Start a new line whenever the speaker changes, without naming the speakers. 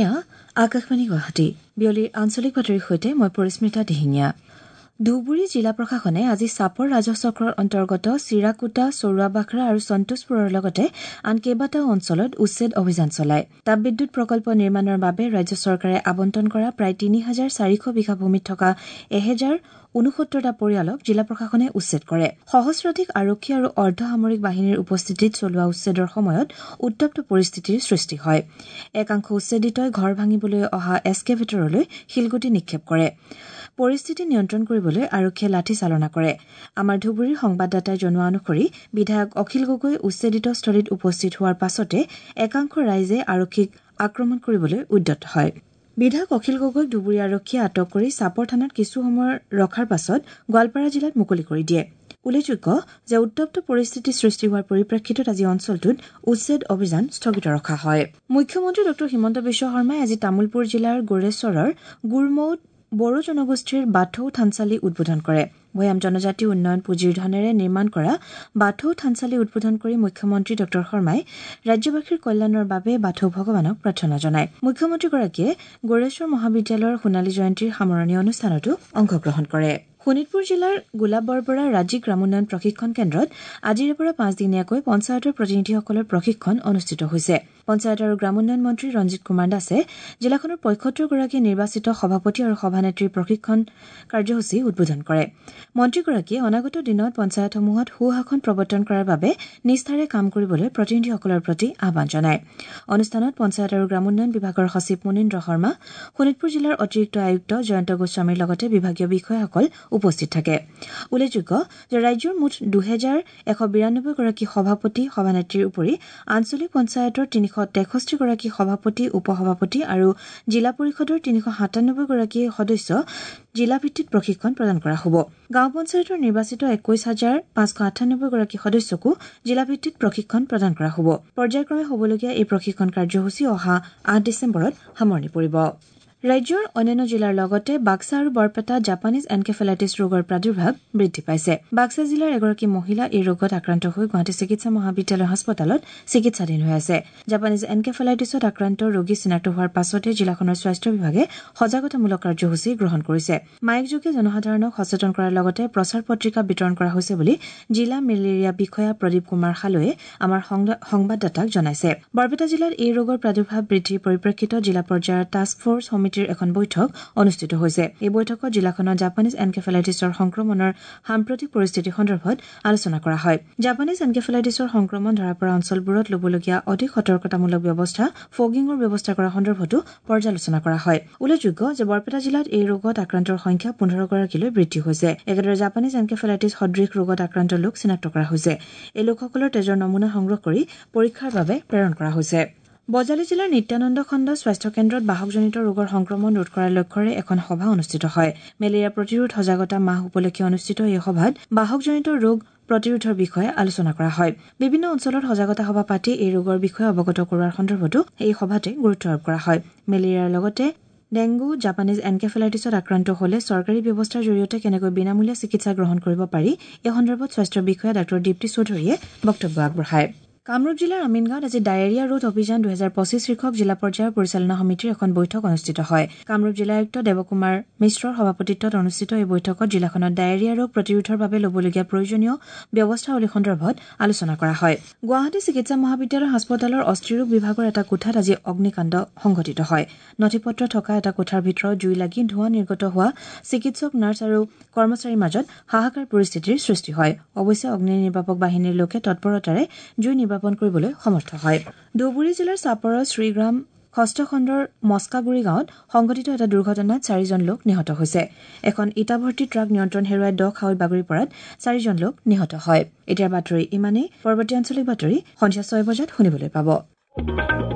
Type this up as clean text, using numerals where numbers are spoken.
এয়া আকাশবাণী গুৱাহাটী বিয়লিৰ আঞ্চলিক বাতৰিৰ সৈতে মই পৰিস্মিতা দিহিঙীয়া। ধুবুৰী জিলা প্ৰশাসনে আজি চাপৰ ৰাজহ চক্ৰৰ অন্তৰ্গত চিৰাকুটা, চৰুৱাবাখৰা আৰু সন্তোষপুৰৰ লগতে আন কেইবাটাও অঞ্চলত উচ্ছেদ অভিযান চলায়। তাপবিদ্যুৎ প্ৰকল্প নিৰ্মাণৰ বাবে ৰাজ্য চৰকাৰে আবণ্টন কৰা প্ৰায় ৩,৪০০ বিঘা ভূমিত থকা ১,০৬৯টা পৰিয়ালক জিলা প্ৰশাসনে উচ্ছেদ কৰে। সহস্ৰাধিক আৰক্ষী আৰু অৰ্ধ সামৰিক বাহিনীৰ উপস্থিতিত চলোৱা উচ্ছেদৰ সময়ত উত্তপ্ত পৰিস্থিতিৰ সৃষ্টি হয়। একাংশ উচ্ছেদিতই ঘৰ ভাঙিবলৈ অহা এছকেভেটৰলৈ শিলগুটি নিক্ষেপ কৰে। পৰিস্থিতি নিয়ন্ত্ৰণ কৰিবলৈ আৰক্ষীয়ে লাঠি চালনা কৰে। আমাৰ ধুবুৰীৰ সংবাদদাতাই জনোৱা অনুসৰি বিধায়ক অখিল গগৈ উচ্ছেদিত স্থলীত উপস্থিত হোৱাৰ পাছতে একাংশ ৰাইজে আৰক্ষীক আক্ৰমণ কৰিবলৈ উদ্যত হয়। বিধায়ক অখিল গগৈক ধুবুৰী আৰক্ষীয়ে আটক কৰি চাপৰ থানাত কিছু সময় ৰখাৰ পাছত গোৱালপাৰা জিলাত মুকলি কৰি দিয়ে। উল্লেখযোগ্য যে উত্তপ্ত পৰিস্থিতিৰ সৃষ্টি হোৱাৰ পৰিপ্ৰেক্ষিতত আজি অঞ্চলটোত উচ্ছেদ অভিযান স্থগিত ৰখা হয়। মুখ্যমন্ত্ৰী ড হিমন্ত বিশ্ব শৰ্মাই আজি তামুলপুৰ জিলাৰ গোৰেশ্বৰৰ গুৰমৌত বড়ো জনগোষ্ঠীৰ বাথৌ থানচালি উদ্বোধন কৰে। ভৈয়াম জনজাতি উন্নয়ন পুঁজিৰ ধনেৰে নিৰ্মাণ কৰা বাথৌ থানচালি উদ্বোধন কৰি মুখ্যমন্ত্ৰী ড শৰ্মাই ৰাজ্যবাসীৰ কল্যাণৰ বাবে বাথৌ ভগৱানক প্ৰাৰ্থনা জনায়। মুখ্যমন্ত্ৰীগৰাকীয়ে গোৰেশ্বৰ মহাবিদ্যালয়ৰ সোণালী জয়ন্তীৰ সামৰণি অনুষ্ঠানতো অংশগ্ৰহণ কৰে। শোণিতপুৰ জিলাৰ গোলাপ বৰবৰা ৰাজ্যিক গ্ৰামোন্নয়ন প্ৰশিক্ষণ কেন্দ্ৰত আজিৰে পৰা 5 দিনীয়াকৈ পঞ্চায়তৰ প্ৰতিনিধিসকলৰ প্ৰশিক্ষণ অনুষ্ঠিত হৈছে। পঞ্চায়ত আৰু গ্ৰামোন্নয়ন মন্ত্ৰী ৰঞ্জিত কুমাৰ দাসে জিলাখনৰ ৭৫গৰাকী নিৰ্বাচিত সভাপতি আৰু সভানেত্ৰীৰ প্ৰশিক্ষণ কাৰ্যসূচী উদ্বোধন কৰে। মন্ত্ৰীগৰাকীয়ে অনাগত দিনত পঞ্চায়তসমূহত সুশাসন প্ৰৱৰ্তন কৰাৰ বাবে নিষ্ঠাৰে কাম কৰিবলৈ প্ৰতিনিধিসকলৰ প্ৰতি আহ্বান জনায়। অনুষ্ঠানত পঞ্চায়ত আৰু গ্ৰামোন্নয়ন বিভাগৰ সচিব মুনীন্দ্ৰ শৰ্মা, শোণিতপুৰ জিলাৰ অতিৰিক্ত আয়ুক্ত জয়ন্ত গোস্বামীৰ লগতে বিভাগীয় বিষয়াসকল উপস্থিত থাকে। উল্লেখযোগ্য যে ৰাজ্যৰ মুঠ ২,১৯২ গৰাকী সভাপতি সভানেত্ৰীৰ উপৰি আঞ্চলিক পঞ্চায়তৰ ৩৬৩ গৰাকী সভাপতি উপসভাপতি আৰু জিলা পৰিষদৰ ৩৯৭ গৰাকী সদস্য জিলাভিত্তিত প্ৰশিক্ষণ প্ৰদান কৰা হ'ব। গাঁও পঞ্চায়তৰ নিৰ্বাচিত ২১,৫৯৮ গৰাকী সদস্যকো জিলাভিত্তিত প্ৰশিক্ষণ প্ৰদান কৰা হ'ব। পৰ্যায়ক্ৰমে হ'বলগীয়া এই প্ৰশিক্ষণ কাৰ্যসূচী অহা ৮ ডিচেম্বৰত সামৰণি পৰিব। ৰাজ্যৰ অন্যান্য জিলাৰ লগতে বাক্সা আৰু বৰপেটাত জাপানীজ এনকেফেলাইটিছ ৰোগৰ প্ৰাদুৰ্ভাৱ বৃদ্ধি পাইছে। বাক্সা জিলাৰ এগৰাকী মহিলা এই ৰোগত আক্ৰান্ত হৈ গুৱাহাটী চিকিৎসা মহাবিদ্যালয় হাস্পতালত চিকিৎসাধীন হৈ আছে। জাপানীজ এনকেফেলাইটিছত আক্ৰান্ত ৰোগী চিনাক্ত হোৱাৰ পাছতে জিলাখনৰ স্বাস্থ্য বিভাগে সজাগতামূলক কাৰ্যসূচী গ্ৰহণ কৰিছে। মাইকযোগে জনসাধাৰণক সচেতন কৰাৰ লগতে প্ৰচাৰ পত্ৰিকা বিতৰণ কৰা হৈছে বুলি জিলা মেলেৰিয়া বিষয়া প্ৰদীপ কুমাৰ সালৈয়ে আমাৰ সংবাদদাতাক জনাইছে। বৰপেটা জিলাত এই ৰোগৰ প্ৰাদুৰ্ভাৱ বৃদ্ধিৰ পৰিপ্ৰেক্ষিতত জিলা পৰ্যায়ৰ টাস্ক ফৰ্চ সমিতিৰ এখন বৈঠক অনুষ্ঠিত হৈছে। এই বৈঠকত জিলাখনত জাপানীজ এনকেফেলাইটিছৰ সংক্ৰমণৰ সাম্প্ৰতিক পৰিস্থিতি সন্দৰ্ভত আলোচনা কৰা হয়। জাপানীজ এনকেফেলাইটিছৰ সংক্ৰমণ ধৰা পৰা অঞ্চলবোৰত ল'বলগীয়া অধিক সতৰ্কতামূলক ব্যৱস্থা, ফগিঙৰ ব্যৱস্থা কৰাৰ সন্দৰ্ভতো পৰ্যালোচনা কৰা হয়। উল্লেখযোগ্য যে বৰপেটা জিলাত এই ৰোগত আক্ৰান্তৰ সংখ্যা 15 গৰাকীলৈ বৃদ্ধি হৈছে। একেদৰে জাপানীজ এনকেফেলাইটিছ সদৃশ ৰোগত আক্ৰান্ত লোক চিনাক্ত কৰা হৈছে। এই লোকসকলৰ তেজৰ নমুনা সংগ্ৰহ কৰি পৰীক্ষাৰ বাবে প্ৰেৰণ কৰা হৈছে। বজালী জিলাৰ নিত্যানন্দ খণ্ড স্বাস্থ্য কেন্দ্ৰত বাহকজনিত ৰোগৰ সংক্ৰমণ ৰোধ কৰাৰ লক্ষ্যৰে এখন সভা অনুষ্ঠিত হয়। মেলেৰিয়া প্ৰতিৰোধ সজাগতা মাহ উপলক্ষে অনুষ্ঠিত এই সভাত বাহকজনিত ৰোগ প্ৰতিৰোধৰ বিষয়ে আলোচনা কৰা হয়। বিভিন্ন অঞ্চলত সজাগতা সভা পাতি এই ৰোগৰ বিষয়ে অৱগত কৰোৱাৰ সন্দৰ্ভতো এই সভাতে গুৰুত্ব আৰোপ কৰা হয়। মেলেৰিয়াৰ লগতে ডেংগু, জাপানীজ এনকেফেলাইটিছত আক্ৰান্ত হলে চৰকাৰী ব্যৱস্থাৰ জৰিয়তে কেনেকৈ বিনামূলীয়া চিকিৎসা গ্ৰহণ কৰিব পাৰি এই সন্দৰ্ভত স্বাস্থ্য বিষয়া ডাঃ দীপ্তি চৌধুৰীয়ে বক্তব্য আগবঢ়ায়। কামৰূপ জিলাৰ আমিনগাঁৱত আজি ডায়েৰিয়া ৰোধ অভিযান ২০২৫ শীৰ্ষক জিলা পৰ্যায়ৰ পৰিচালনা সমিতিৰ এখন বৈঠক অনুষ্ঠিত হয়। কামৰূপ জিলা আয়ুক্ত দেৱকুমাৰ মিশ্ৰৰ সভাপতিত্বত অনুষ্ঠিত এই বৈঠকত জিলাখনত ডায়েৰিয়া ৰোগ প্ৰতিৰোধৰ বাবে ল'বলগীয়া প্ৰয়োজনীয় ব্যৱস্থাৱলী সন্দৰ্ভত আলোচনা কৰা হয়। গুৱাহাটী চিকিৎসা মহাবিদ্যালয় হাস্পতালৰ অস্থিৰোগ বিভাগৰ এটা কোঠাত আজি অগ্নিকাণ্ড সংঘটিত হয়। নথিপত্ৰ থকা এটা কোঠাৰ ভিতৰত জুই লাগি ধোঁৱা নিৰ্গত হোৱা চিকিৎসক, নাৰ্ছ আৰু কৰ্মচাৰীৰ মাজত হাহাকাৰ পৰিস্থিতিৰ সৃষ্টি হয়। অৱশ্যে অগ্নি নিৰ্বাপক বাহিনীৰ লোকে তৎপৰতাৰে জুই নিৰ্বাপন কৰিবলৈ সমৰ্থ হয়। ধুবুৰী জিলাৰ চাপৰৰ শ্ৰীগ্ৰাম ষষ্ঠ খণ্ডৰ মস্কাগুৰি গাঁৱত সংঘটিত এটা দুৰ্ঘটনাত 4জন লোক নিহত হৈছে। এখন ইটাভৰ্তি ট্ৰাক নিয়ন্ত্ৰণ হেৰুৱাই দ খাৱৈত বাগৰি পৰাত 4জন লোক নিহত হয়। এতিয়াৰ বাতৰি ইমানেই। পৰৱৰ্তী আঞ্চলিক বাতৰি সন্ধিয়া 6 বজাত শুনিবলৈ পাব।